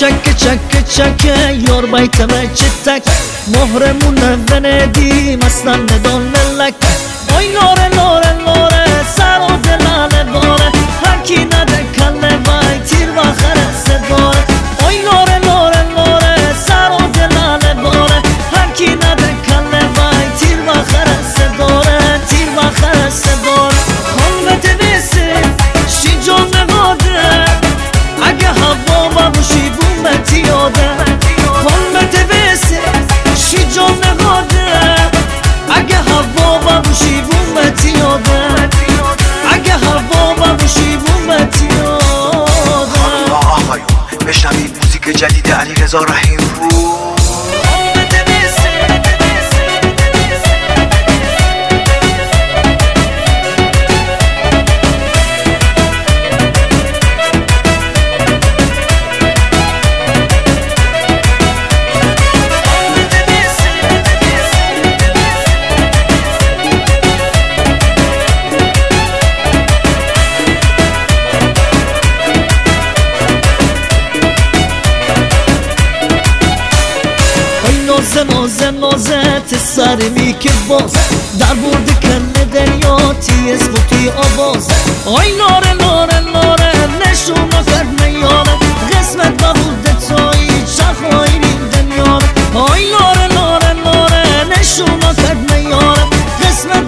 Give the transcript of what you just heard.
چک یار بیتم چتک مهرمون وندی مثلا ندان ملک آی لاره لاره لاره سر و دلانه داره هر کی نده کله وای تیر و خرسه داره آی لاره لاره لاره سر و دلانه داره هر کی نده کله وای تیر و خرسه داره تیر و خرسه داره خلوت بیسی شی جان نگاده اگه هوا باشی بومتی یاده خلوت بیسی شی جان نگاده اگه هوا باشی بومتی یاده اگه هوا باشی بومتی یاده خانم و آقایون بشنوید موزیک جدید علیرضا رحیم پور. نازت سرمی که باز در برد کل دریا تی اسموتی آواز آی لاره لاره لاره نشونا کرد میاره قسمت بهود تایی چخوایی این دنیا آی لاره لاره لاره نشونا کرد میاره قسمت